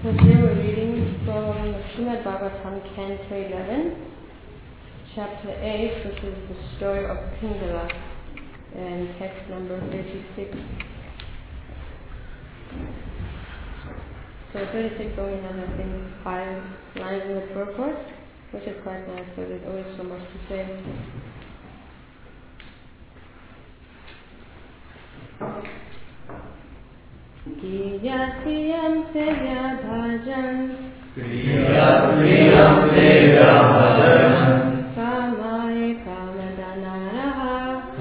So today we're reading from Srimad Bhagavatam, Canto 11, Chapter 8, which is the story of Pingala, and text number 36. So 36 only has, I think, 5 lines in the purport, which is quite nice, so there's always so much to say. Kriya kriyam sevya bhajan, Kriya kriyam sevya bhajan, Kamaye kamadanaraha,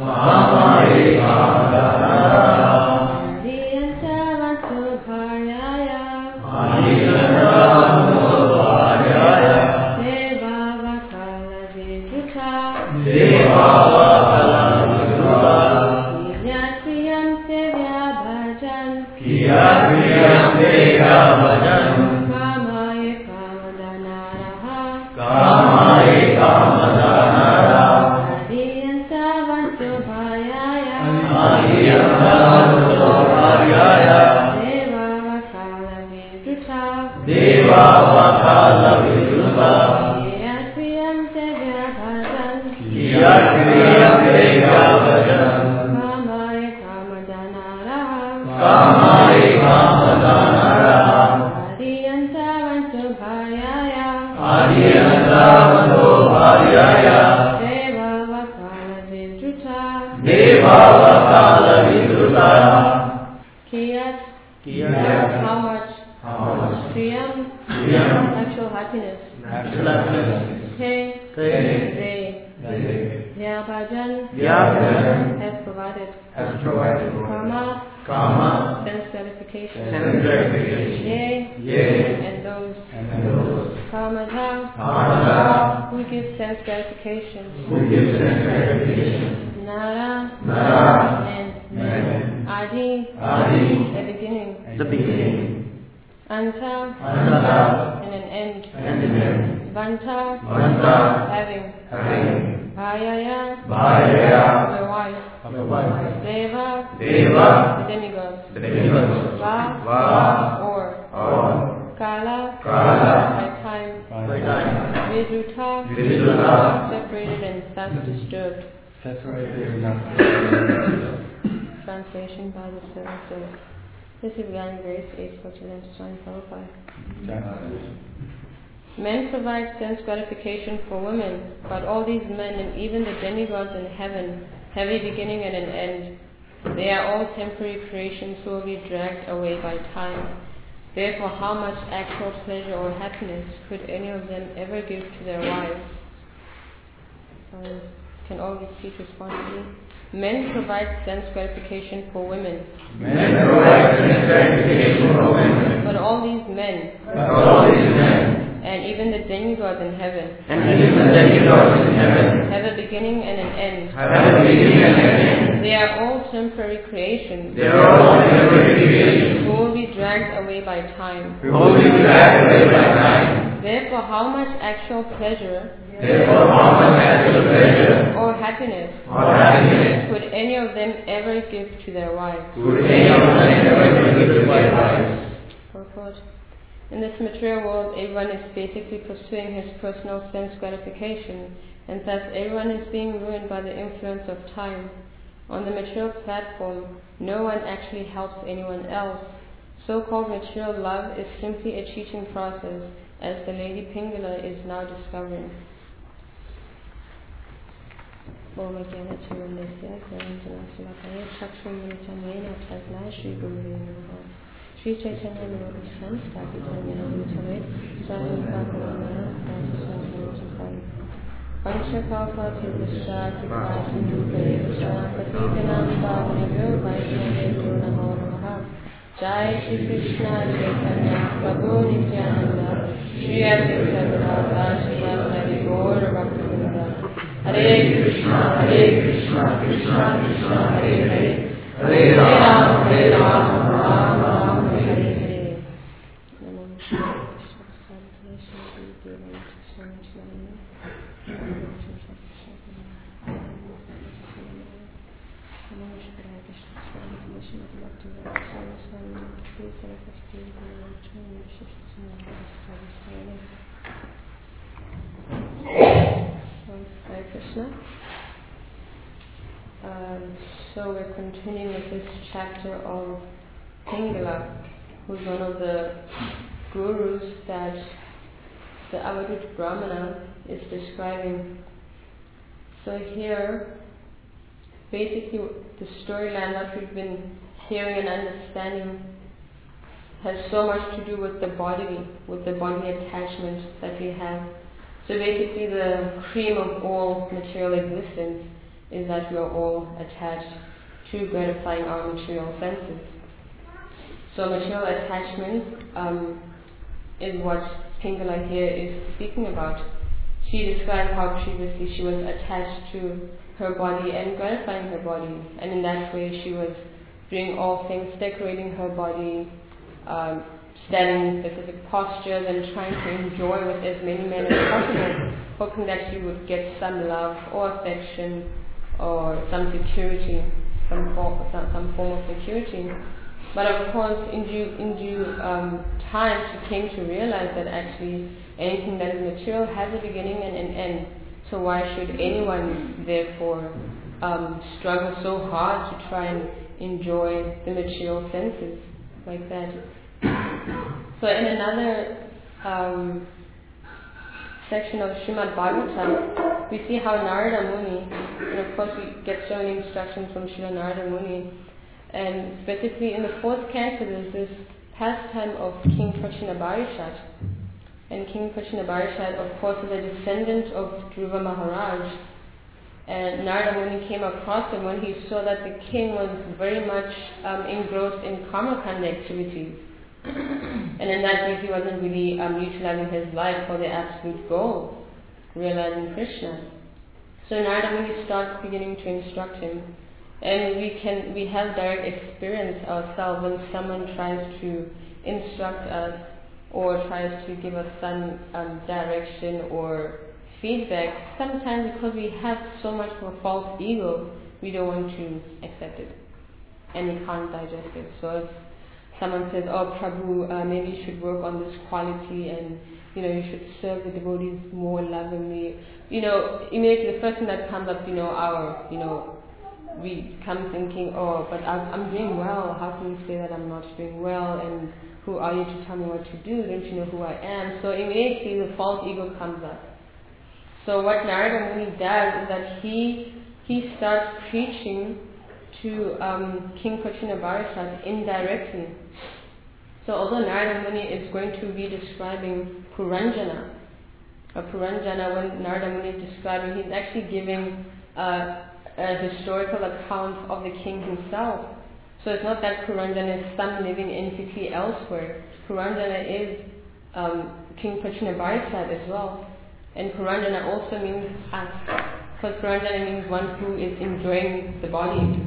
Kamaye kamadanaraha, Adiyanta vasu bharyaya, Adiyanta vasu bharyaya, Deva vakala vidruta, Deva vakala vidruta, Kriya kriyam sevya bhajan, Kriya kriyam sevya bhajan, Kamaye kamadanaraha, Kamaye kamadanaraha, Adiyanta vasu bharyaya, Adiyanta vasu bharyaya, Deva vakala vidruta, Deva vakala vidruta, Kriya kriyam sevya bhajan, Kriya kriyam sevya bhajan, Kamaye kamadanaraha, Kamaye kamadanaraha, Adiyanta vasu bharyaya, Adiyanta vasu bharyaya, Deva vakala vidruta, Deva vakala vidruta, Kiyat, Kiyat, how much? how much? Kriyam, Kriyam, actual happiness. natural happiness, Te, Te, they, they, Vyabhajan, Vyabhajan, has provided. has provided Karma, karma, sense gratification. sense gratification, Yea, yea, and those. and those, Kamada, Kamada, who gives sense gratification. who give sense gratification, Nara, Nara, and and Adi, Adi, the beginning. the beginning, Anta, Anta, and an end. and the end, Vanta, Vanta, having. having, Bhayaya, Bhayaya, the wife. of the wife, Deva, Deva, the demigods. the demigods, Va, Va, or. or, Kala, Kala, by time. by time, Vidruta, Vidruta, separated and thus disturbed. separated, Translation by the Seventh Day. This is Divine Grace, 8 Fortune Swami Prabhupada. Men provide sense gratification for women, but all these men and even the demigods in heaven have a beginning and an end. They are all temporary creations who will be dragged away by time. Therefore, how much actual pleasure or happiness could any of them ever give to their wives? Can all repeat responsibly? Men provide sense gratification for women, men provide sense gratification for women, but all these men but all these men, and even the demigods in heaven and even the demigods in heaven, have a beginning and an end. have a beginning and an end. They are all temporary creations They are all temporary creations, who will be dragged away by time. who will be dragged away by time. Therefore, how much actual pleasure Therefore, how much actual pleasure or happiness or happiness could any of them ever give to their wives? would any of them ever give to their wives? Purport. In this material world, everyone is basically pursuing his personal sense gratification, and thus everyone is being ruined by the influence of time. On the material platform, no one actually helps anyone else. So-called material love is simply a cheating process, as the Lady Pingala is now discovering. Om Jnana-Chamanasya Gyananjana-Salakaya Chakshur-Militamena Tasmai Shri Guru Namaha Shri Chaitanya Namaha Stapita Nina Bhutale Swami Bhagavana Dasasana Panchakalpa Tirvisha Kripa Sindhu Parivasha Patitanam Pavanebhyo Vaishnavebhyo Namo Namaha Jai Shri Krishna Chaitanya Prabhu Nityananda Shri Advaita Gadadhara Shri Advaita Gaura Bhaktivinoda Hare Krishna, Krishna Krishna, Hare Hare, Hare Rama, Rama Rama, Hare Hare. Namo Shri Hare Krishna. So we're continuing with this chapter of Pingala, who's one of the gurus that the Avadut Brahmana is describing. So here, basically the storyline that we've been hearing and understanding has so much to do with the body attachment that we have. So basically the cream of all material existence is that we are all attached to gratifying our material senses. So material attachment is what Pingala here is speaking about. She described how previously she was attached to her body and gratifying her body, and in that way she was doing all things, decorating her body, standing in specific postures and trying to enjoy with as many men as possible, hoping that she would get some love or affection or some security, some form of security. But of course, in due time, she came to realize that actually anything that is material has a beginning and an end. So why should anyone therefore struggle so hard to try and enjoy the material senses like that? So in another section of Srimad Bhagavatam, we see how Narada Muni, and of course we get so many instructions from Srila Narada Muni, and specifically in the 4th canto there's this pastime of King Prachinabharishat. And King Prachinabharishat, of course, is a descendant of Dhruva Maharaj. And Narada Muni came across him when he saw that the king was very much engrossed in karmakanda activities. And in that way he wasn't really utilizing his life for the absolute goal, realizing Krishna. So Narada Muni starts beginning to instruct him. And we have direct experience ourselves when someone tries to instruct us or tries to give us some direction or feedback. Sometimes because we have so much of a false ego, we don't want to accept it and we can't digest it. So if someone says, "Oh Prabhu, maybe you should work on this quality and you should serve the devotees more lovingly," immediately the first thing that comes up, we come thinking, "Oh, but I'm doing well. How can you say that I'm not doing well? And who are you to tell me what to do? Don't you know who I am?" So immediately the false ego comes up. So what Narada Muni does is that he starts preaching to King Prachinabharishat indirectly. So although Narada Muni is going to be describing Puranjana, when Narada Muni is describing, he's actually giving a historical account of the king himself. So it's not that Puranjana is some living entity elsewhere. Puranjana is King Prachinabharishat as well. And Puranjana also means us, because Puranjana means one who is enjoying the body.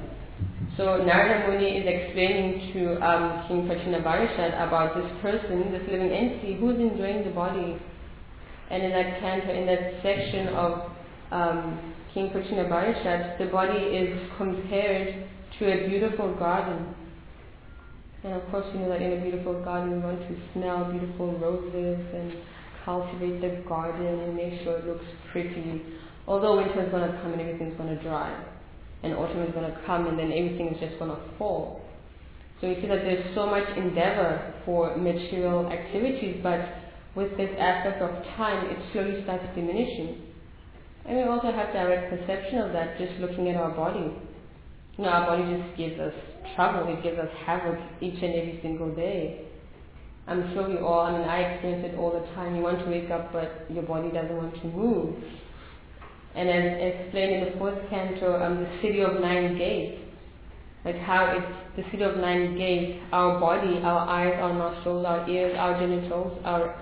So Narada Muni is explaining to King Prachinabharishat about this person, this living entity, who is enjoying the body. And in that canto, in that section of King Prachinabharishat, the body is compared to a beautiful garden. And of course you know that in a beautiful garden we want to smell beautiful roses and cultivate the garden and make sure it looks pretty. Although winter is going to come and everything's going to dry. And autumn is going to come and then everything is just going to fall. So we see that there's so much endeavor for material activities, but with this aspect of time it slowly starts diminishing. And we also have direct perception of that just looking at our body. Our body just gives us trouble, it gives us havoc each and every single day. I'm sure we all, I experience it all the time. You want to wake up but your body doesn't want to move. And as explained in the 4th canto, the city of 9 gates, like how it's the city of 9 gates, our body, our eyes, our nostrils, our ears, our genitals,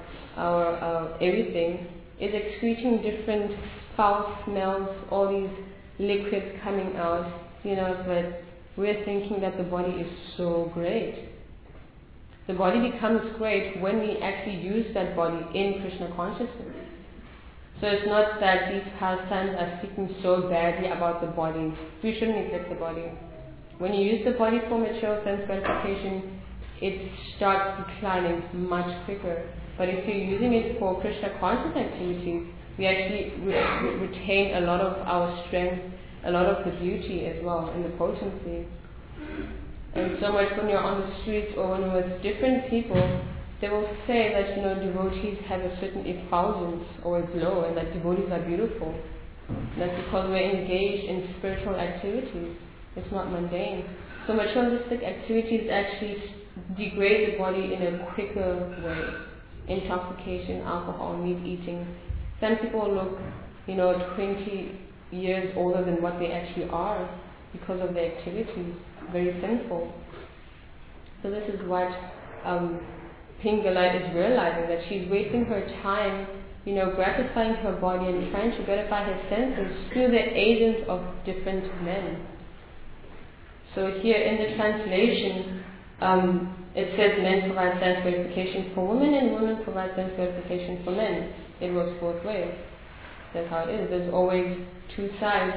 our everything is excreting different foul smells, all these liquids coming out, but we're thinking that the body is so great. The body becomes great when we actually use that body in Krishna consciousness. So it's not that these pastimes are speaking so badly about the body. We shouldn't neglect the body. When you use the body for material sense gratification, it starts declining much quicker. But if you're using it for Krishna conscious activities, we actually retain a lot of our strength, a lot of the beauty as well, and the potency. And so much when you're on the streets or when you're with different people, they will say that, devotees have a certain effulgence or a glow, and that devotees are beautiful. That's because we're engaged in spiritual activities. It's not mundane. So materialistic activities actually degrade the body in a quicker way. Intoxication, alcohol, meat eating. Some people look, 20 years older than what they actually are because of their activities. Very sinful. So this is what Pingala is realizing, that she's wasting her time, gratifying her body and trying to gratify her senses through the agents of different men. So here in the translation, it says men provide sense gratification for women and women provide sense gratification for men. It works both ways. That's how it is. There's always two sides.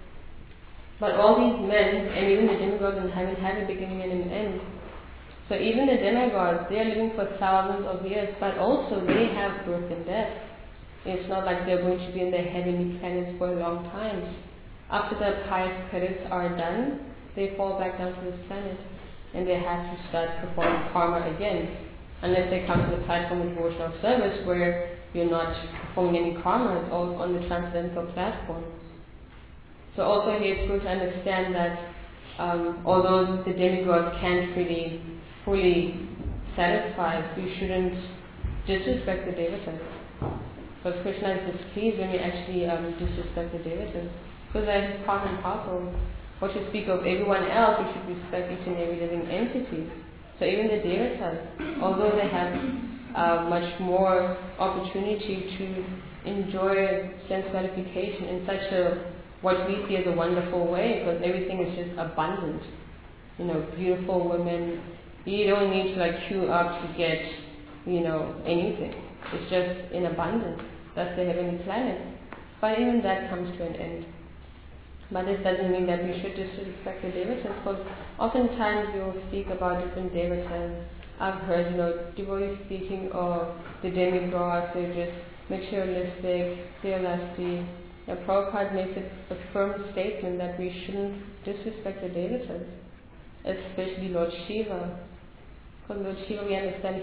But all these men, and even the demigods in heaven, have a beginning and an end. So even the demigods, they are living for thousands of years, but also they have birth and death. It's not like they're going to be in the heavenly planets for a long time. After the pious credits are done, they fall back down to this planet, and they have to start performing karma again. Unless they come to the platform of devotional service where you're not performing any karma, it's all on the transcendental platform. So also here it's good to understand that although the demigods can't really fully satisfy us, we shouldn't disrespect the devatas. Because Krishna is displeased when we actually disrespect the devatas. Because that's part and parcel. What you speak of everyone else, we should respect each and every living entity. So even the devatas, although they have much more opportunity to enjoy sense gratification in such a, what we see as a wonderful way, because everything is just abundant. Beautiful women, you don't need to queue up to get, anything. It's just in abundance. That's the heavenly planet. But even that comes to an end. But this doesn't mean that we should disrespect the devatas, because oftentimes we will speak about different devatas. I've heard, devotees speaking of the demigods, they're just materialistic, they're lusty. Now, Prabhupada makes it a firm statement that we shouldn't disrespect the devatas, especially Lord Shiva. Because Lord Shiva, we understand,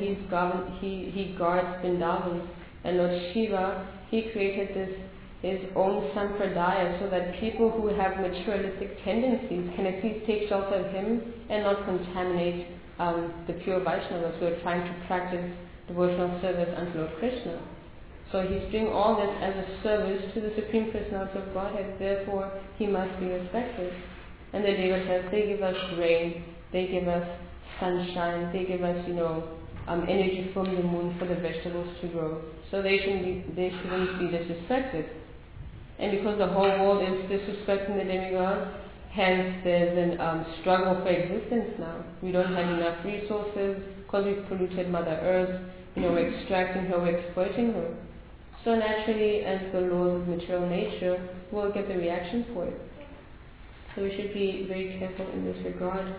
he guards Vrindavan, and Lord Shiva, he created his own sampradaya, so that people who have materialistic tendencies can at least take shelter of him and not contaminate the pure Vaishnavas who are trying to practice devotional service unto Lord Krishna. So he's doing all this as a service to the Supreme Personality of Godhead, therefore he must be respected. And the devatas, they give us rain, they give us sunshine, they give us, energy from the moon for the vegetables to grow. So they shouldn't be disrespected. And because the whole world is disrespecting the demigods, hence there's a struggle for existence now. We don't have enough resources because we've polluted Mother Earth. We're extracting her, we're exploiting her. So naturally, as the laws of material nature, we'll get the reaction for it. So we should be very careful in this regard.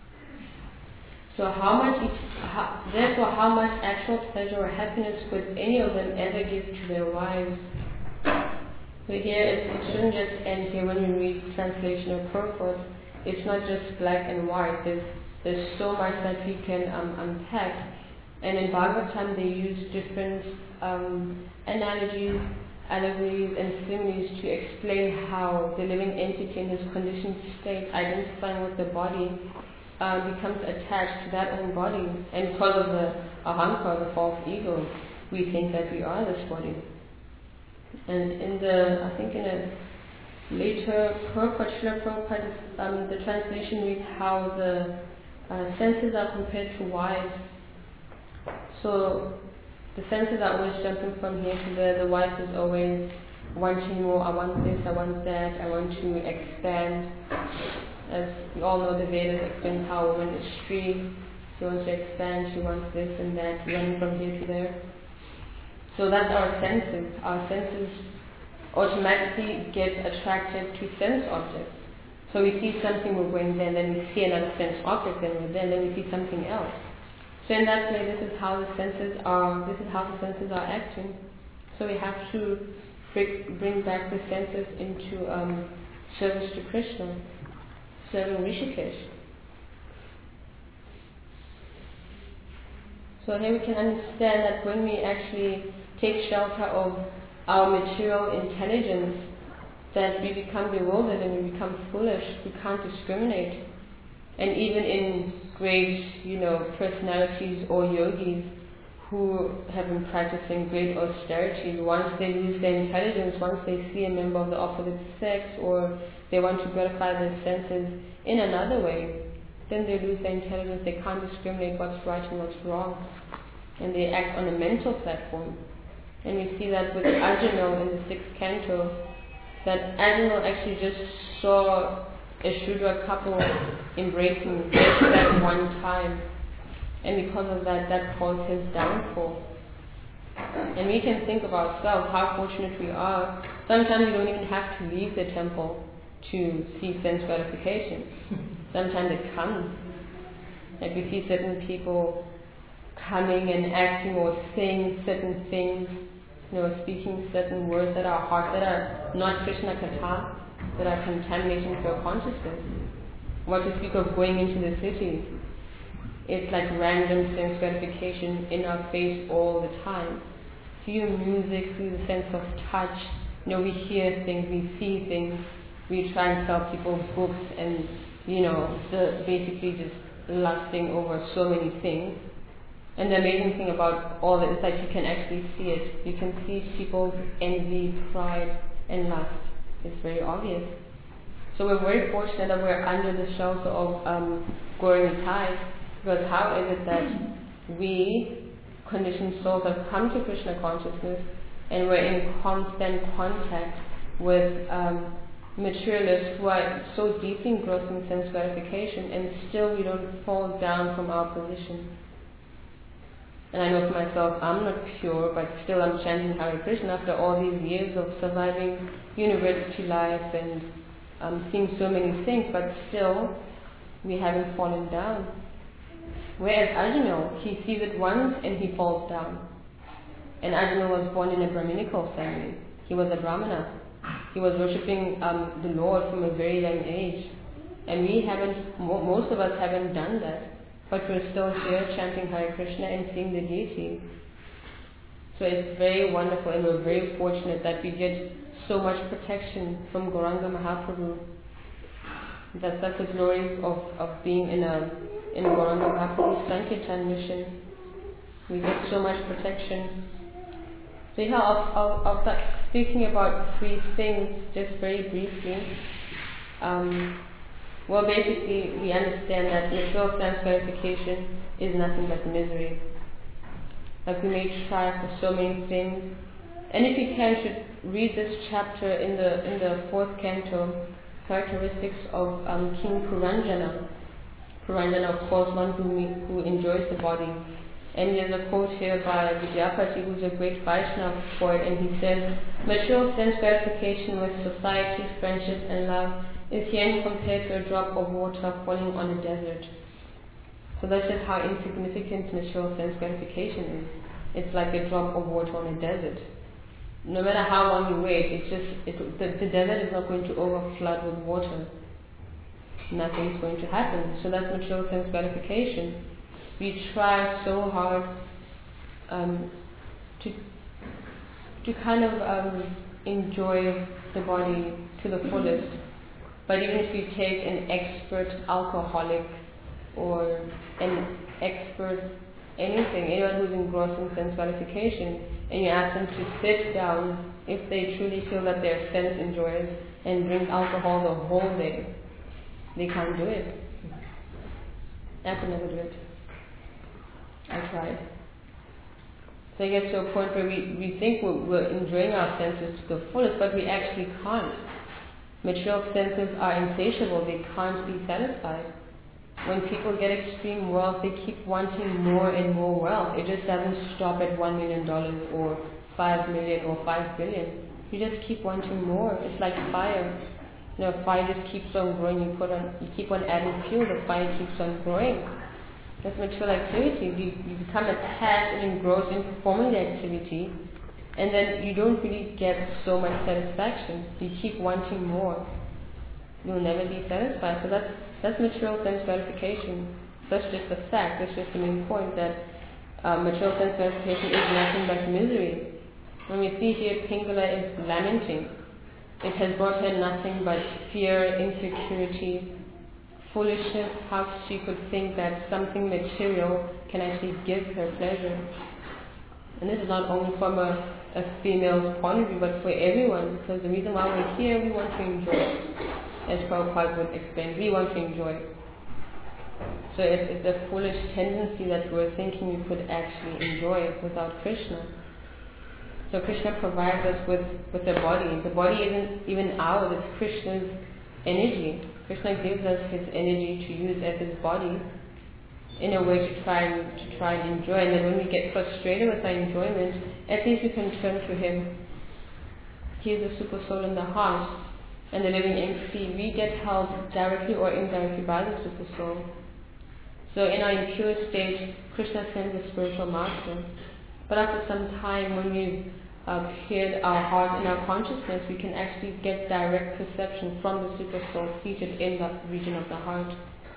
So how much actual pleasure or happiness could any of them ever give to their wives? So here, it shouldn't just end here when we read translation of purport. It's not just black and white. There's so much that we can unpack. And in Bhagavatam, they use different analogies, allegories, and similes to explain how the living entity in his conditioned state, identifying with the body, becomes attached to that own body. And because of the ahankara, the false ego, we think that we are this body. And in a later Srila Prabhupada, the translation reads how the senses are compared to wives. So the senses are always jumping from here to there. The wife is always wanting more. I want this, I want that, I want to expand. As we all know, the Vedas explain how a woman is free. She wants to expand, she wants this and that, running from here to there. So that's our senses. Our senses automatically get attracted to sense objects. So we see something, we're going there, and then we see another sense object, then we're there, and then we see something else. So in that way, this is how the senses are acting. So we have to bring back the senses into service to Krishna, serving Rishikesh. So here we can understand that when we actually take shelter of our material intelligence, that we become bewildered and we become foolish. We can't discriminate. And even in great, personalities or yogis who have been practicing great austerity, once they lose their intelligence, once they see a member of the opposite sex or they want to gratify their senses in another way, then they lose their intelligence. They can't discriminate what's right and what's wrong. And they act on a mental platform. And we see that with Arjuna in the 6th canto, that Arjuna actually just saw a Shudra couple embracing just that one time. And because of that, that caused his downfall. And we can think of ourselves, how fortunate we are. Sometimes you don't even have to leave the temple to see sense gratification. Sometimes it comes. Like we see certain people coming and acting or saying certain things, speaking certain words that are hard, that are not Krishna Katha, that are contaminating to your consciousness. What to speak of going into the city? It's like random sense gratification in our face all the time. Through music, through the sense of touch, we hear things, we see things, we try and sell people books and, basically just lusting over so many things. And the amazing thing about all that is that you can actually see it. You can see people's envy, pride, and lust. It's very obvious. So we're very fortunate that we're under the shelter of Gaura-Nitai, because how is it that we, conditioned souls, have come to Krishna consciousness and we're in constant contact with materialists who are so deeply engrossed in sense gratification, and still we don't fall down from our position. And I know for myself, I'm not pure, but still I'm chanting Hare Krishna after all these years of surviving university life and seeing so many things, but still we haven't fallen down. Whereas Arjuna, he sees it once and he falls down. And Arjuna was born in a Brahminical family. He was a Brahmana. He was worshipping the Lord from a very young age. And we haven't, most of us haven't done that. But we're still here chanting Hare Krishna and seeing the deity. So it's very wonderful, and we're very fortunate that we get so much protection from Gauranga Mahaprabhu. That's the glories of being in a Gauranga Mahaprabhu Sankirtan mission. We get so much protection. So here I'll start speaking about 3 things just very briefly. Well, basically, we understand that material sense gratification is nothing but misery. Like we may try for so many things, and if you can, should read this chapter in the 4th canto, characteristics of King Puranjana. Puranjana, of course, one who enjoys the body. And there's a quote here by Vidyapati, who's a great Vaishnava poet, and he says, "Material sense gratification with society, friendship, and love is here compared to a drop of water falling on a desert." So that's just how insignificant material sense gratification is. It's like a drop of water on a desert. No matter how long you wait, the desert is not going to overflood with water. Nothing's going to happen. So that's material sense gratification. We try so hard to kind of enjoy the body to the fullest. But even if you take an expert alcoholic or an expert anyone who's engrossed in sense gratification, and you ask them to sit down, if they truly feel that they're sense enjoyers and drink alcohol the whole day, they can't do it. I could never do it. I tried. So it gets to a point where we think we're enjoying our senses to the fullest, but we actually can't. Material senses are insatiable, they can't be satisfied. When people get extreme wealth, they keep wanting more and more wealth. It just doesn't stop at $1 million or 5 million or 5 billion. You just keep wanting more. It's like fire. Fire just keeps on growing. You keep on adding fuel, the fire keeps on growing. That's material activities. You become attached and engrossed in performing the activity, and then you don't really get so much satisfaction. You keep wanting more. You'll never be satisfied. So that's material sense gratification. That's just a fact. That's just the main point, that material sense gratification is nothing but misery. When we see here Pingala is lamenting, it has brought her nothing but fear, insecurity, foolishness, how she could think that something material can actually give her pleasure. And this is not only from a female's point of view, but for everyone, because the reason why we're here, we want to enjoy. As Prabhupada would explain, we want to enjoy. So it's a foolish tendency that we're thinking we could actually enjoy without Krishna. So Krishna provides us with a body. The body isn't even ours, it's Krishna's energy. Krishna gives us his energy to use as his body in a way to try and enjoy. And then when we get frustrated with our enjoyment, at least we can turn to him. He is the super soul in the heart and the living entity. We get help directly or indirectly by the super soul. So in our impure state, Krishna sends a spiritual master. But after some time, when we've cleared our heart and our consciousness, we can actually get direct perception from the super soul seated in that region of the heart.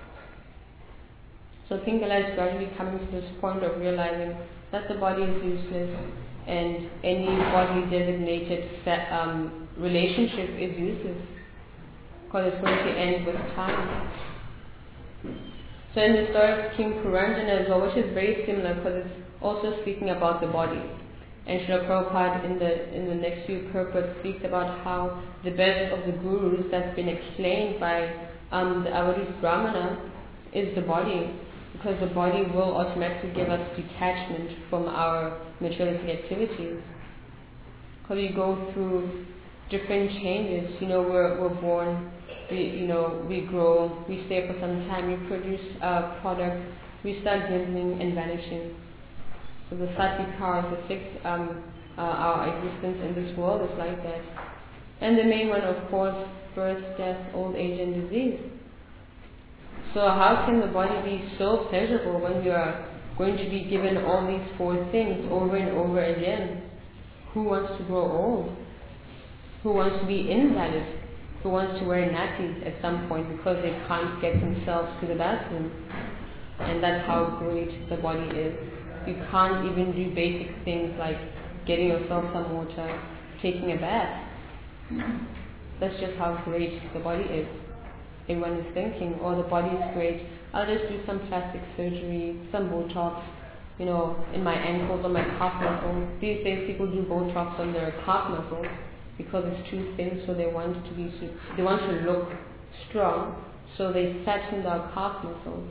So Pingala is gradually coming to this point of realizing that the body is useless, and any bodily designated relationship is useless, because it's going to end with time. So in the story of King Puranjana as well, which is very similar because it's also speaking about the body. And Srila Prabhupada in the next few purports speaks about how the best of the gurus that's been explained by the Avadhut Brahmana is the body, because the body will automatically give us detachment from our materialistic activities. Because we go through different changes. We're born, we grow, we stay for some time, we produce a product, we start dwindling and vanishing. So the sattvic powers affect our existence in this world is like that. And the main one, of course, birth, death, old age and disease. So how can the body be so pleasurable when we are going to be given all these four things over and over again? Who wants to grow old? Who wants to be invalid? Who wants to wear nappies at some point because they can't get themselves to the bathroom? And that's how great the body is. You can't even do basic things like getting yourself some water, taking a bath. That's just how great the body is. Everyone is thinking, the body is great, I'll just do some plastic surgery, some Botox, in my ankles or my calf muscles. These days people do Botox on their calf muscles because it's too thin, so they want to look strong, so they fatten their calf muscles.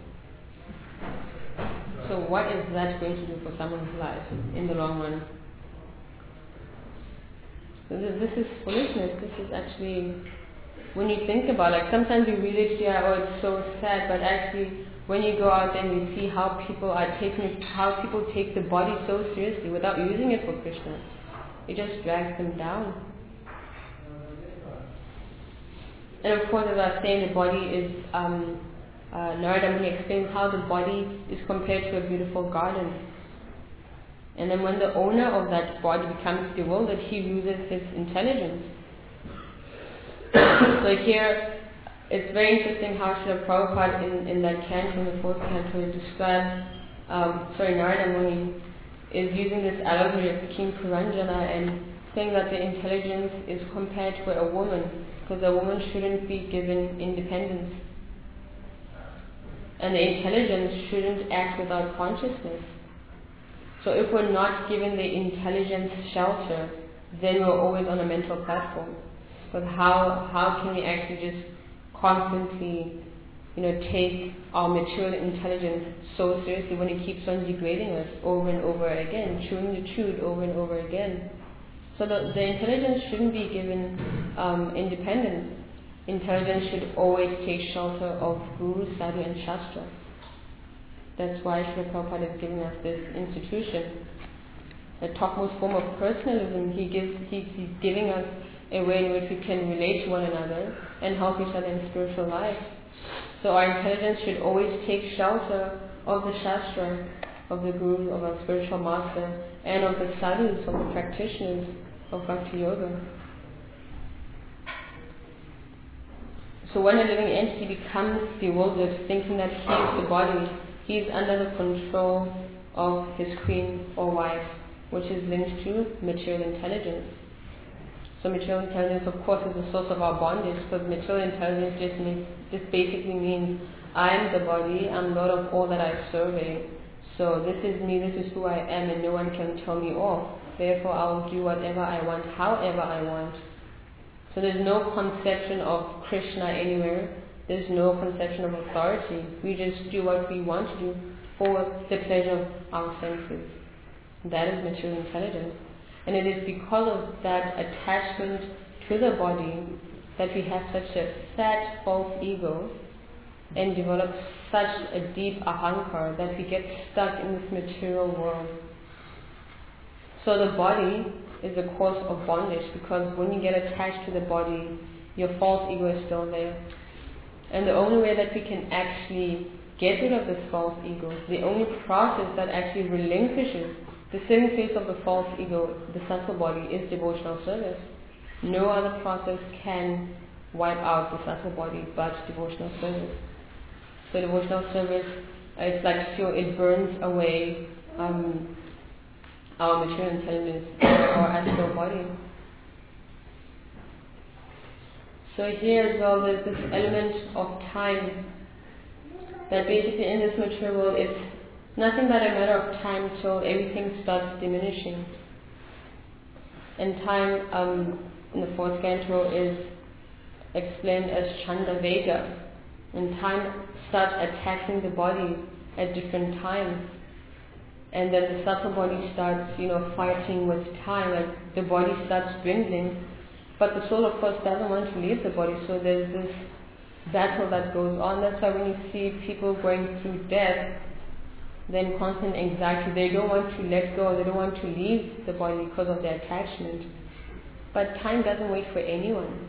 So what is that going to do for someone's life in the long run? So this is foolishness. This is actually, when you think about it, sometimes you read it here, it's so sad, but actually when you go out there and you see how people take the body so seriously without using it for Krishna, it just drags them down. And of course, as I was saying, the body is Narada Muni explains how the body is compared to a beautiful garden. And then when the owner of that body becomes bewildered, he loses his intelligence. So here, it's very interesting how Srila Prabhupada in that canto, in the fourth canto, describes, Narada Muni is using this allegory of King Puranjana and saying that the intelligence is compared to a woman, because a woman shouldn't be given independence. And the intelligence shouldn't act without consciousness. So if we're not given the intelligence shelter, then we're always on a mental platform. But how can we actually just constantly, take our material intelligence so seriously when it keeps on degrading us over and over again, chewing the chewed over and over again? So the intelligence shouldn't be given independence. Intelligence should always take shelter of Guru, Sadhu and Shastra. That's why Srila Prabhupada is giving us this institution. The topmost form of personalism, he's giving us a way in which we can relate to one another and help each other in spiritual life. So our intelligence should always take shelter of the Shastra, of the Guru, of our spiritual master, and of the sadhus, of the practitioners of Bhakti Yoga. So when a living entity becomes bewildered, thinking that he is the body, he is under the control of his queen or wife, which is linked to material intelligence. So material intelligence, of course, is the source of our bondage, because material intelligence just basically means I am the body, I'm Lord of all that I survey. So this is me, this is who I am, and no one can tell me off. Therefore, I will do whatever I want, however I want. So there's no conception of Krishna anywhere. There's no conception of authority. We just do what we want to do for the pleasure of our senses. That is material intelligence. And it is because of that attachment to the body that we have such a fat, false ego and develop such a deep ahankar that we get stuck in this material world. So the body is the cause of bondage, because when you get attached to the body, your false ego is still there. And the only way that we can actually get rid of this false ego, the only process that actually relinquishes the seven face of the false ego, the subtle body, is devotional service. No other process can wipe out the subtle body but devotional service. So devotional service, it's like fuel, it burns away our material intelligence, our astral body. So here as well, there's this element of time, that basically in this material world it's nothing but a matter of time till everything starts diminishing. And time in the fourth canto is explained as Chanda Vega. And time starts attacking the body at different times. And then the subtle body starts, fighting with time, and the body starts dwindling. But the soul, of course, doesn't want to leave the body, so there's this battle that goes on. That's why when you see people going through death, then constant anxiety, they don't want to let go, they don't want to leave the body because of their attachment. But time doesn't wait for anyone.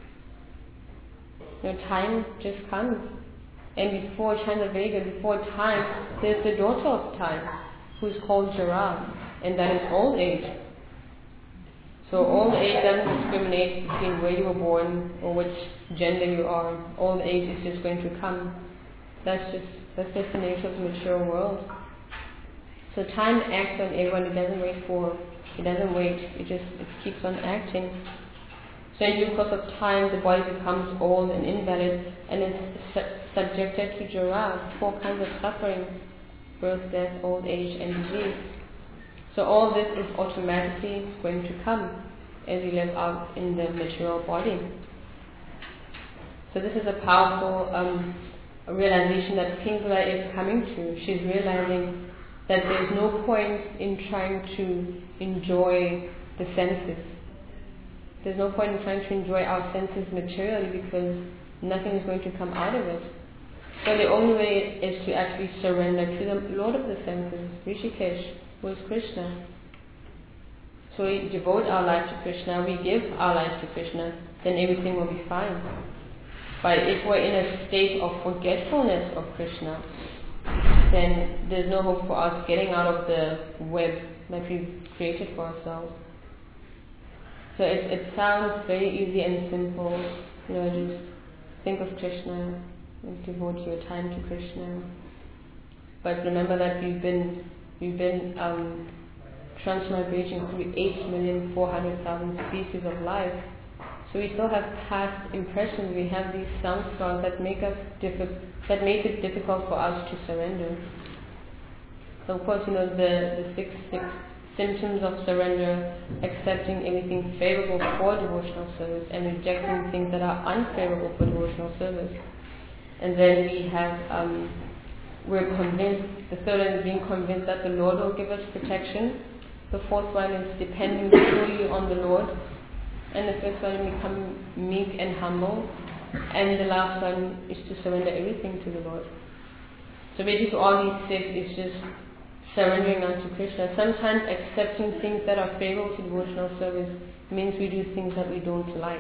Time just comes. And before Chanda Vega, before time, there's the daughter of time, who's called Jara, and that is old age. So old age doesn't discriminate between where you were born or which gender you are. Old age is just going to come. That's just the nature of the material world. So time acts on everyone. It doesn't wait. It keeps on acting. So in due course of time, the body becomes old and invalid, and is subjected to Jara, 4 kinds of suffering: birth, death, old age, and disease. So all this is automatically going to come as we live out in the material body. So this is a powerful realization that Pingala is coming to. She's realizing that there's no point in trying to enjoy the senses. There's no point in trying to enjoy our senses materially, because nothing is going to come out of it. So the only way is to actually surrender to the Lord of the senses, Rishikesh, who is Krishna. So we devote our life to Krishna, we give our life to Krishna, then everything will be fine. But if we're in a state of forgetfulness of Krishna, then there's no hope for us getting out of the web that we've created for ourselves. So it sounds very easy and simple, just think of Krishna and devote your time to Krishna. But remember that we've been transmigrating through 8,400,000 species of life. So we still have past impressions. We have these samskaras that make it difficult for us to surrender. So of course, the six symptoms of surrender: accepting everything favorable for devotional service and rejecting things that are unfavorable for devotional service. And then we have, we're convinced, the third one is being convinced that the Lord will give us protection. The fourth one is depending fully on the Lord. And the fifth one, become meek and humble. And the last one is to surrender everything to the Lord. So basically all these 6 is just surrendering unto Krishna. Sometimes accepting things that are favorable to devotional service means we do things that we don't like.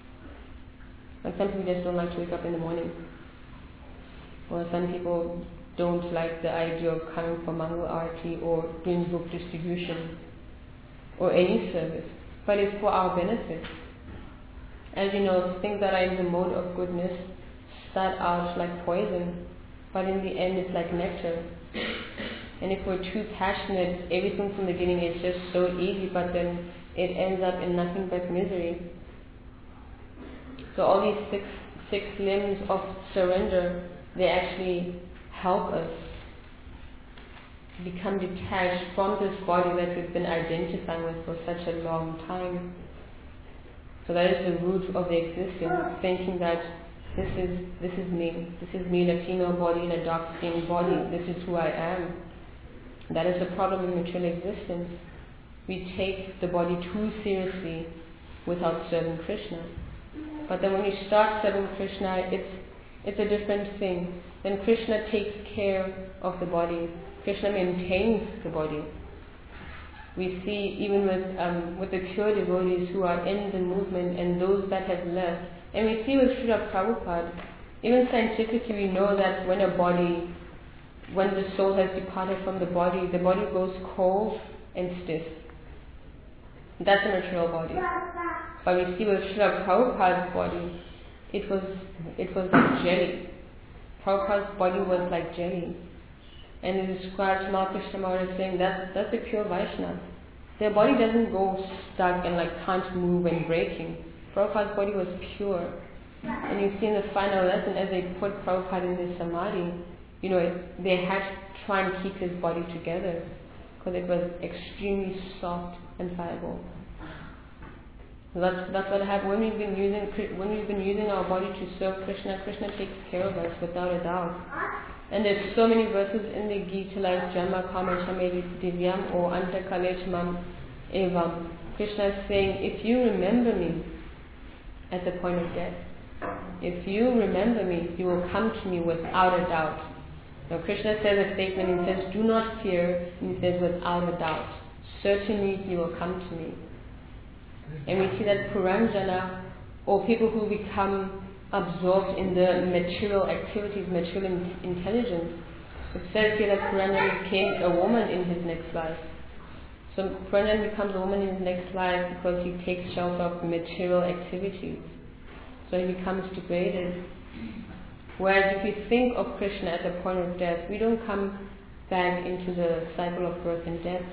Like some people just don't like to wake up in the morning. Or some people don't like the idea of coming for Mangal Arati or doing book distribution or any service, but it's for our benefit. As you know, things that are in the mode of goodness start out like poison, but in the end it's like nectar. And if we're too passionate, everything from the beginning is just so easy, but then it ends up in nothing but misery. So all these six limbs of surrender, they actually help us become detached from this body that we've been identifying with for such a long time. So that is the root of the existence, thinking that this is me in a female body, in a dark-skinned body, this is who I am. That is the problem in material existence. We take the body too seriously without serving Krishna. But then when you start serving Krishna, it's a different thing. Then Krishna takes care of the body. Krishna maintains the body. We see even with the pure devotees who are in the movement and those that have left. And we see with Srila Prabhupada, even scientifically we know that when the soul has departed from the body goes cold and stiff. That's a material body. But we see with Srila Prabhupada's body, it was like jelly. Prabhupada's body was like jelly. And it describes Krishna Maharaj saying that's a pure Vaishnava. Their body doesn't go stuck and can't move and breaking. Prabhupada's body was pure. And you see in the final lesson, as they put Prabhupada in his samadhi, they had to try and keep his body together because it was extremely soft and pliable. That's what happened when we've been using our body to serve Krishna. Krishna takes care of us without a doubt. And there's so many verses in the Gita like Janma Kama Chamedi Divyam or Anta Kalechmam Evam. Krishna is saying, if you remember me at the point of death, if you remember me, you will come to me without a doubt. Now Krishna says a statement, he says, do not fear, and he says without a doubt. Certainly you will come to me. And we see that Puranjana, or people who become absorbed in the material activities, material intelligence, it says here that Puranjana became a woman in his next life. So Puranjana becomes a woman in his next life because he takes shelter of material activities. So he becomes degraded. Whereas if we think of Krishna at the point of death, we don't come back into the cycle of birth and death.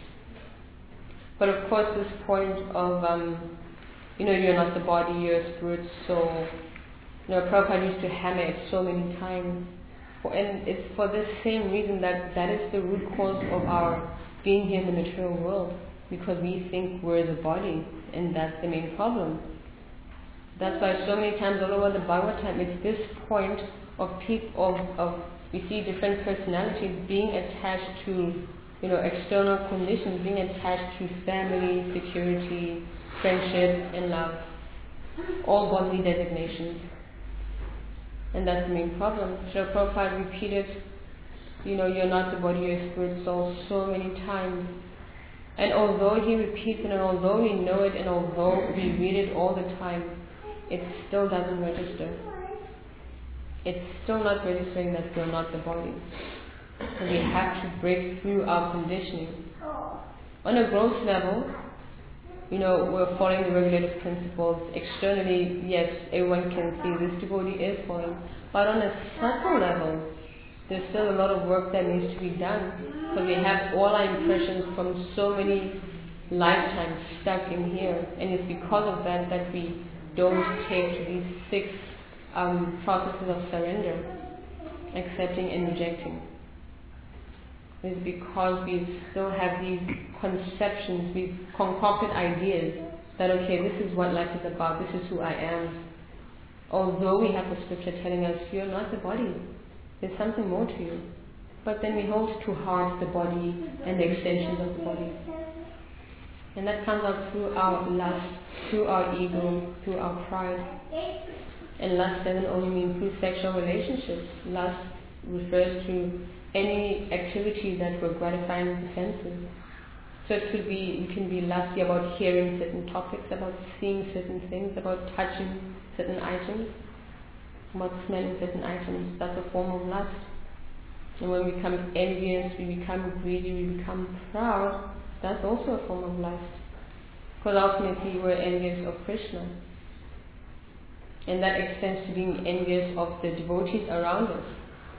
But of course this point of, you're not the body, you're a spirit soul. Prabhupada used to hammer it so many times. And it's for this same reason that is the root cause of our being here in the material world. Because we think we're the body, and that's the main problem. That's why so many times all over the Bhagavatam, it's this point of we see different personalities being attached to external conditions, being attached to family, security, friendship, and love. All bodily designations. And that's the main problem. Srila Prabhupada repeated, you're not the body, you're a spirit soul so many times. And although he repeats it, and although we know it, and although we read it all the time, it still doesn't register. It's still not registering that we're not the body. So we have to break through our conditioning. On a gross level, we're following the regulative principles. Externally, yes, everyone can see this devotee is following. But on a subtle level, there's still a lot of work that needs to be done. Because we have all our impressions from so many lifetimes stuck in here. And it's because of that we don't take to these 6 processes of surrender, accepting and rejecting. It's because we still have these conceptions, these concocted ideas that, okay, this is what life is about, this is who I am. Although we have the scripture telling us, you're not the body, there's something more to you. But then we hold to heart the body and the extensions of the body. And that comes out through our lust, through our ego, through our pride. And lust doesn't only mean through sexual relationships. Lust refers to any activity that will gratify the senses. So we can be lusty about hearing certain topics, about seeing certain things, about touching certain items, about smelling certain items. That's a form of lust. And when we become envious, we become greedy, we become proud, that's also a form of lust. Because ultimately we're envious of Krishna. And that extends to being envious of the devotees around us.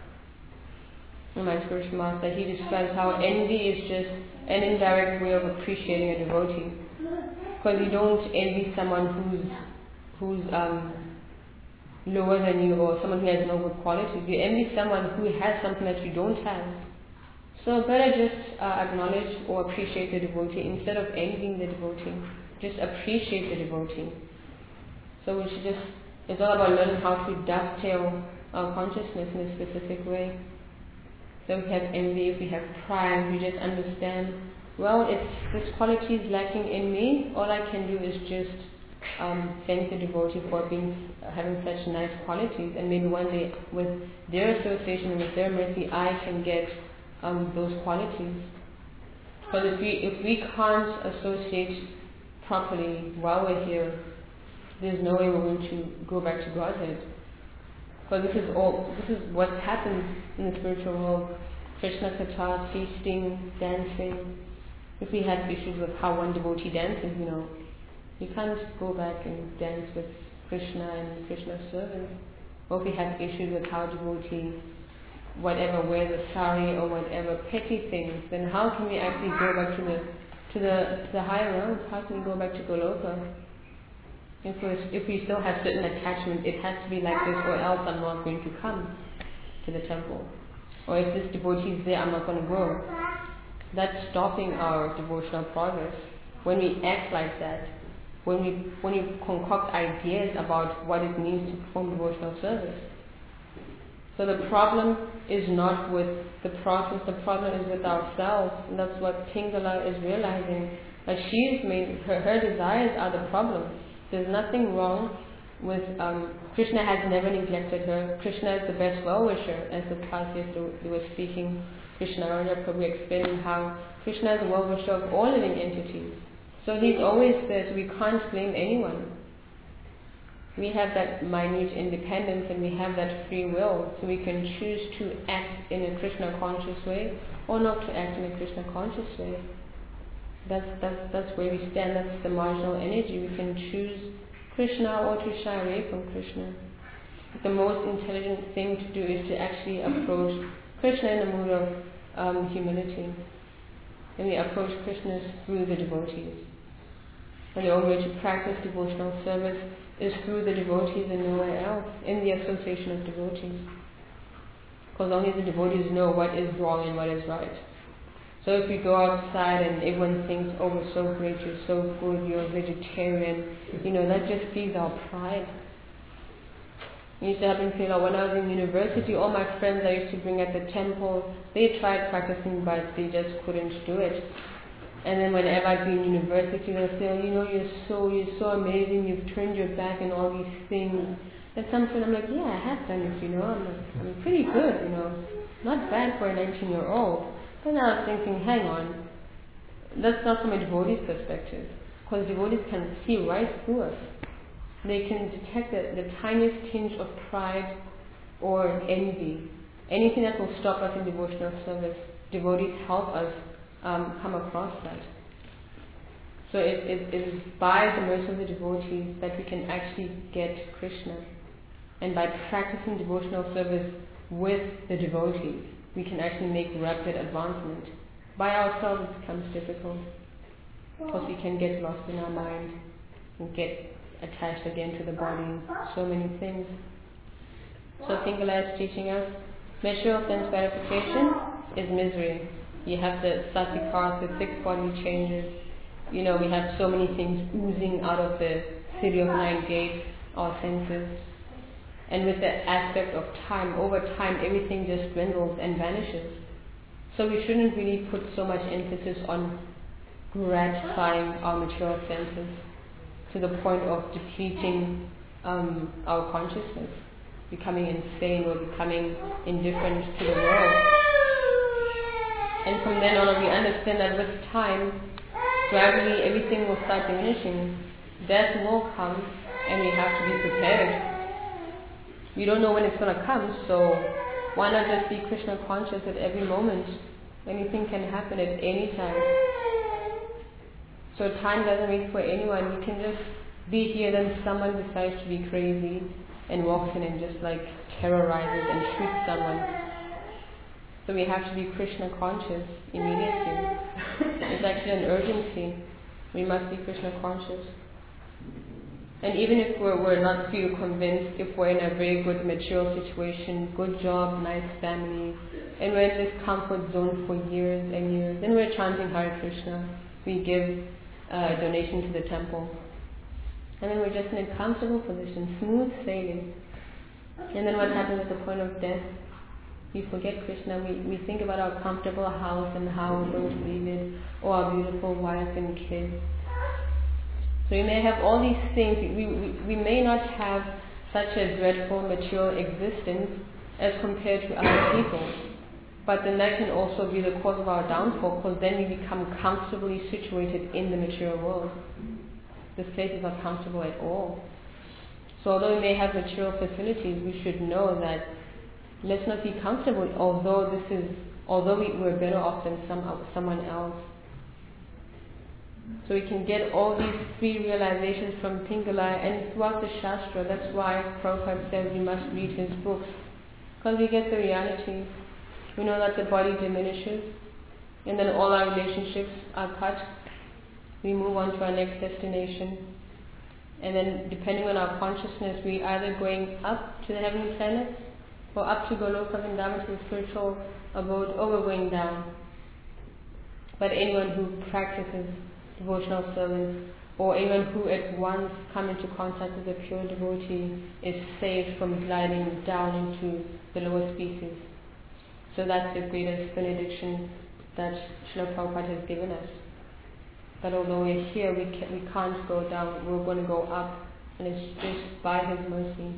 And my spiritual master, he describes how envy is just an indirect way of appreciating a devotee. Because you don't envy someone who's lower than you, or someone who has no good qualities. You envy someone who has something that you don't have. So better just acknowledge or appreciate the devotee instead of envying the devotee. Just appreciate the devotee. So we should it's all about learning how to dovetail our consciousness in a specific way. So if we have envy, if we have pride, we just understand, well, if this quality is lacking in me, all I can do is just thank the devotee for having such nice qualities, and maybe one day with their association and with their mercy I can get those qualities. Because if we can't associate properly while we're here, there's no way we're going to go back to Godhead. Because this is what happens in the spiritual world. Krishna Katha, feasting, dancing. If we had issues with how one devotee dances, you can't go back and dance with Krishna and Krishna's servants. Or if we have issues with how devotee, whatever, wears a sari or whatever, petty things, then how can we actually go back to the higher realms? How can we go back to Goloka? If we still have certain attachments, it has to be like this, or else I'm not going to come to the temple. Or if this devotee is there, I'm not going to go. That's stopping our devotional progress. When we act like that, when we concoct ideas about what it means to perform devotional service. So the problem is not with the process, the problem is with ourselves, and that's what Pingala is realizing. That her desires are the problem. There's nothing wrong with Krishna has never neglected her. Krishna is the best well-wisher, as the past yesterday we were speaking. Krishna Prabhu explaining how Krishna is a well-wisher of all living entities. So he's always there, so we can't blame anyone. We have that minute independence and we have that free will, so we can choose to act in a Krishna conscious way or not to act in a Krishna conscious way. That's where we stand. That's the marginal energy. We can choose Krishna or to shy away from Krishna. But the most intelligent thing to do is to actually approach Krishna in a mood of humility. And we approach Krishna through the devotees. And the only way to practice devotional service is through the devotees and nowhere else, in the association of devotees. Because only the devotees know what is wrong and what is right. So if we go outside and everyone thinks, oh, we're so great, you're so good, you're a vegetarian, that just feeds our pride. It used to happen when I was in university, all my friends I used to bring at the temple, they tried practicing but they just couldn't do it. And then whenever I'd be in university, they'll say, you're so amazing, you've turned your back and all these things. And sometimes I'm like, yeah, I have done it, I'm pretty good, not bad for a 19-year-old. But now I was thinking, hang on, that's not from a devotee's perspective, because devotees can see right through us. They can detect the tiniest tinge of pride or envy, anything that will stop us in devotional service. Devotees help us come across that. So it is by the mercy of the devotees that we can actually get Krishna. And by practicing devotional service with the devotees, we can actually make rapid advancement. By ourselves it becomes difficult, because we can get lost in our mind and get attached again to the body, so many things. So Pingala is teaching us, material sense gratification is misery. You have the satikars, the 6 body changes. We have so many things oozing out of the city of 9 gates, our senses. And with the aspect of time, over time, everything just dwindles and vanishes. So we shouldn't really put so much emphasis on gratifying our material senses to the point of depleting our consciousness, becoming insane or becoming indifferent to the world. And from then on, we understand that with time, gradually everything will start diminishing. Death will come, and we have to be prepared. We don't know when it's going to come, so Why not just be Krishna conscious at every moment? Anything can happen at any time. So time doesn't wait for anyone. You can just be here, then someone decides to be crazy and walks in and just like terrorizes and shoots someone. So we have to be Krishna conscious immediately. It's actually an urgency. We must be Krishna conscious. And even if we're not feel convinced, if we're in a very good material situation, good job, nice family, and we're in this comfort zone for years and years, then we're chanting Hare Krishna, we give a donation to the temple. And then we're just in a comfortable position, smooth sailing. And then what happens at the point of death? We forget Krishna, we think about our comfortable house and how we're going to leave it, or our beautiful wife and kids. So we may have all these things, we may not have such a dreadful material existence as compared to other people. But then that can also be the cause of our downfall, because then we become comfortably situated in the material world. This place is not comfortable at all. So although we may have material facilities, we should know that let's not be comfortable, although we're better off than someone else. So we can get all these three realizations from Pingala and throughout the Shastra. That's why Prabhupada says we must read his books, because we get the reality. We know that the body diminishes, and then all our relationships are cut. We move on to our next destination. And then depending on our consciousness, we either going up to the heavenly planets, or up to Goloka Vrindavan, to the spiritual abode, or we're going down. But anyone who practices devotional service, or anyone who at once come into contact with a pure devotee, is saved from gliding down into the lower species. So that's the greatest benediction that Srila Prabhupada has given us. That although we're here, we can't go down, we're going to go up, and it's just by His mercy.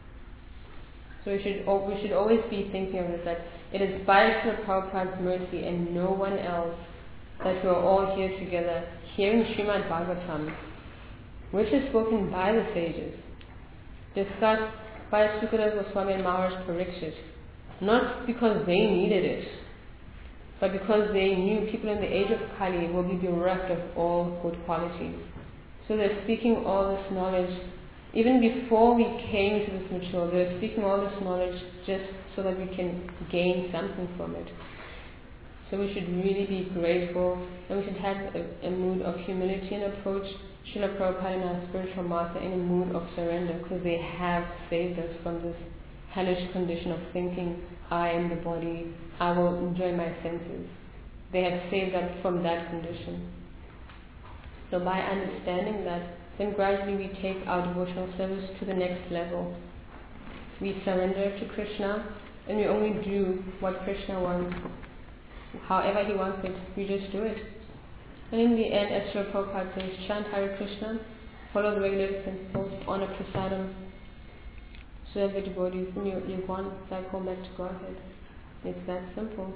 So we should always be thinking of it, that it is by Srila Prabhupada's mercy and no one else that we are all here together, hearing Srimad Bhagavatam, which is spoken by the sages, discussed by Sukadeva Goswami and Maharaj Parikshit, not because they needed it, but because they knew people in the age of Kali will be bereft of all good qualities. So they're speaking all this knowledge. Even before we came to this material, they're speaking all this knowledge just so that we can gain something from it. So we should really be grateful, and we should have a mood of humility and approach Srila Prabhupada and our spiritual master in a mood of surrender, because they have saved us from this hellish condition of thinking, I am the body, I will enjoy my senses. They have saved us from that condition. So by understanding that, then gradually we take our devotional service to the next level. We surrender to Krishna, and we only do what Krishna wants. However He wants it, we just do it. And in the end, as Srila Prabhupada says, chant Hare Krishna, follow the regulated principles, honor prasadam, serve the devotees, and you want back home, back to Godhead. It's that simple.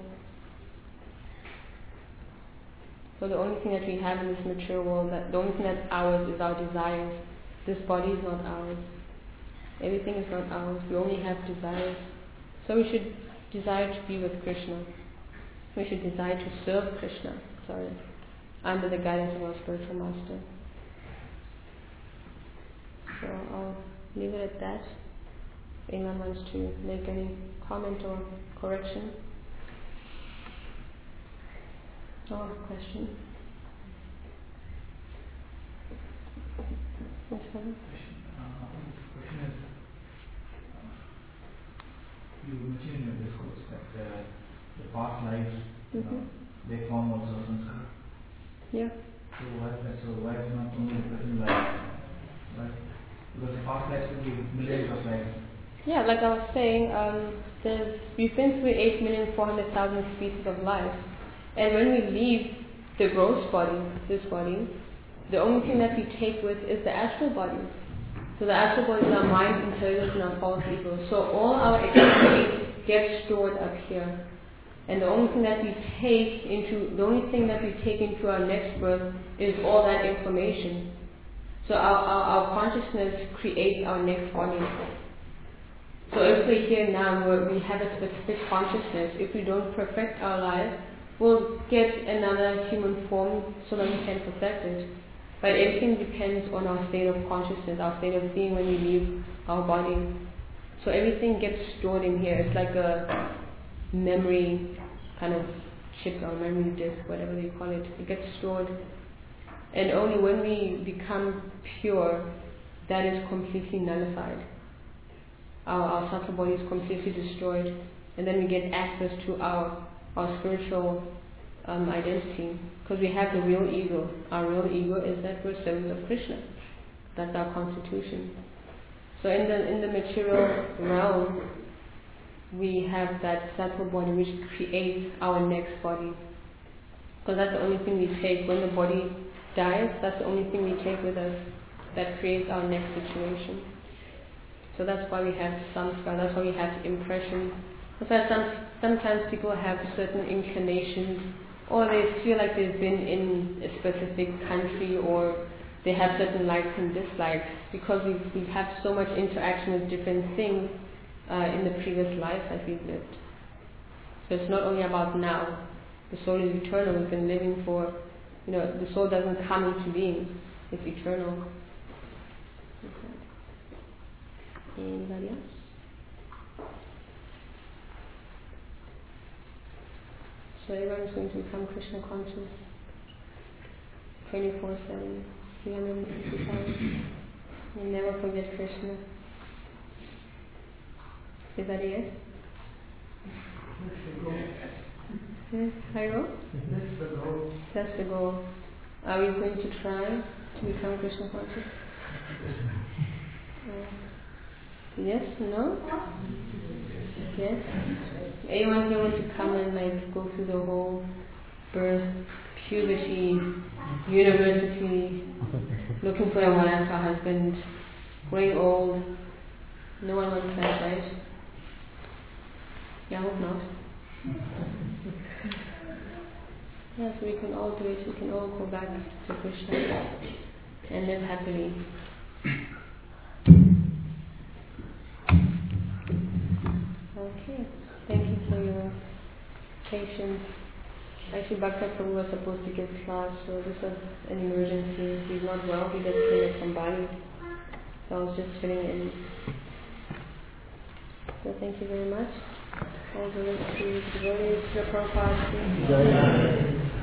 So the only thing that we have in this material world, the only thing that's ours is our desires. This body is not ours. Everything is not ours. We only have desires. So we should desire to be with Krishna. We should desire to serve Krishna, under the guidance of our spiritual master. So I'll leave it at that. If anyone wants to make any comment or correction or question. Yes, sir. The question is, you mentioned in your discourse that the past lives, they form also sanskar. Yeah. So why is not only the present life? Right? Because the past lives will be millions of lives. Yeah, like I was saying, we've been through 8,400,000 species of life, and when we leave the gross body, this body, the only thing that we take with is the astral body. So the astral body is our mind, intelligence, and our false ego. So all our experience gets stored up here. And the only thing that we take into our next birth is all that information. So our consciousness creates our next body. So if we're here now, we have a specific consciousness. If we don't perfect our life, we'll get another human form so that we can perfect it. But everything depends on our state of consciousness, our state of being when we leave our body. So everything gets stored in here. It's like a memory kind of chip or memory disk, whatever they call it. It gets stored. And only when we become pure, that is completely nullified. Our subtle body is completely destroyed, and then we get access to our spiritual identity, because we have the real ego. Our real ego is that we're servants of Krishna. That's our constitution. So in the material realm, we have that subtle body which creates our next body, because that's the only thing we take. When the body dies, that's the only thing we take with us. That creates our next situation. So that's why we have samskara, that's why we have impressions. That's why sometimes people have certain inclinations, or they feel like they've been in a specific country, or they have certain likes and dislikes, because we have so much interaction with different things in the previous life that we've lived. So it's not only about now. The soul is eternal. We've been living for, the soul doesn't come into being. It's eternal. Okay. Anybody else? So everyone's going to become Krishna conscious 24/7, 365. You never forget Krishna. Is that a yes? Yes, Hiro? That's the goal. That's the goal. Are we going to try to become Krishna conscious? Yes? No? Yes? Anyone here want to come and go through the whole birth, puberty, university, looking for a wife, a husband, growing old? No one wants that, right? Yeah, I hope not. Yes, we can all do it. We can all go back to Krishna and live happily. Okay, thank you for your patience. Actually, Bhakta Prabhu was supposed to give class, so this was an emergency. He's not well, he just came in from Bali. So I was just filling in. So thank you very much. All the way to the devotees, Prabhupada.